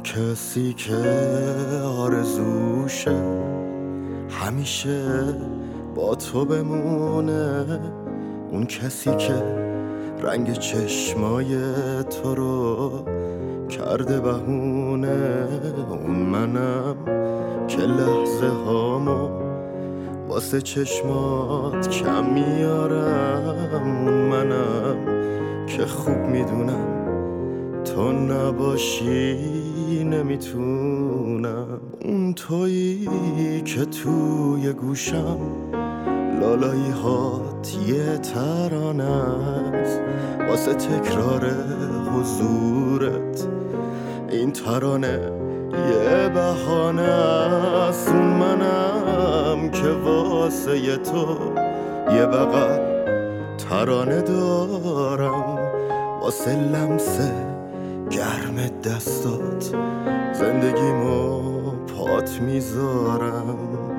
کسی که آرزوشه همیشه با تو بمونه، اون کسی که رنگ چشمای تو رو کرده بهونه، اون منم که لحظه هامو واسه چشمات کم میارم، اون منم که خوب میدونم تو نباشی نمیتونم، اون تویی که توی گوشم لالایی هات یه ترانه است واسه تکرار حضورت، این ترانه یه بهانه است، اون منم که واسه تو یه بغل ترانه دارم، واسه لمسه گرم دستات زندگیمو پات میذارم،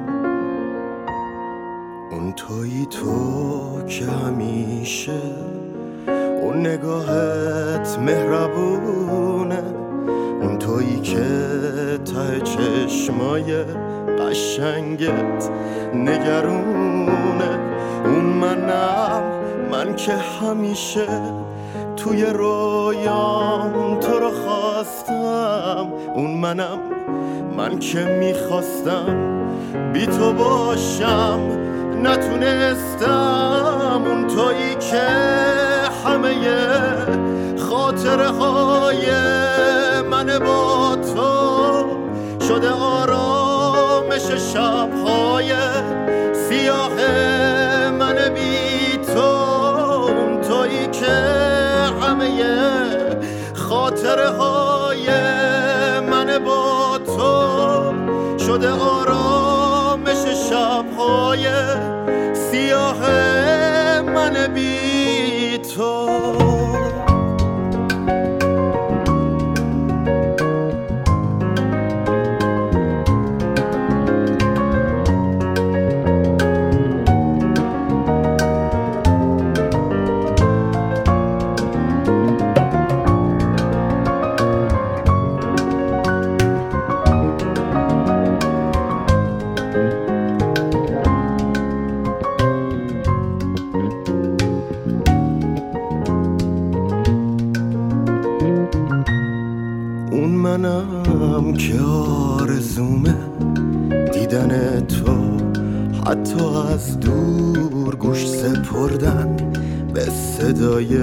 اون تویی تو که همیشه اون نگاهت مهربونه، اون تویی که ته چشمای قشنگت نگرونه، اون من که همیشه توی رویام تو رو خواستم، اون من که میخواستم بی تو باشم نتونستم، اون تویی که همه خاطره های من با تو شده آرامش شبهای سیاه من بی تو، اون تویی که همه خاطره های من با تو شده آرامش شبهای سیاه من بی تو. اون منم که آرزومه دیدن تو، حتی از دور گوش سپردن به صدای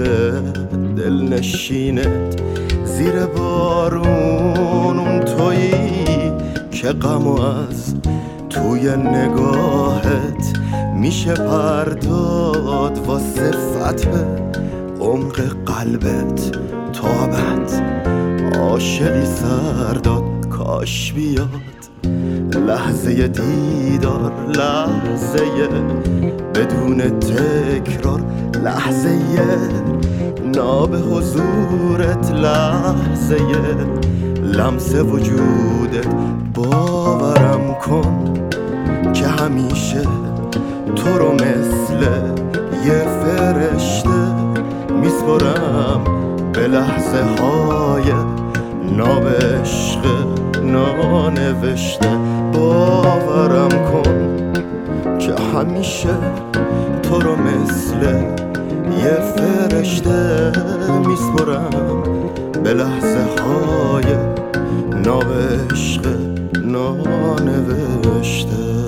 دلنشینت زیر بارون، اون تویی که غمو از توی نگاهت میشه پرداد واسه فتح عمق قلبت تابت عاشقی سرداد، کاش بیاد لحظه دیدار، لحظه بدون تکرار، لحظه ناب حضورت، لحظه لمس وجودت، باورم کن که همیشه تو رو مثل یه فرشته میسپرم به لحظه های نابشق نانوشته، باورم کن که همیشه تو رو مثل یه فرشته میسپرم به لحظه های نابشق نانوشته.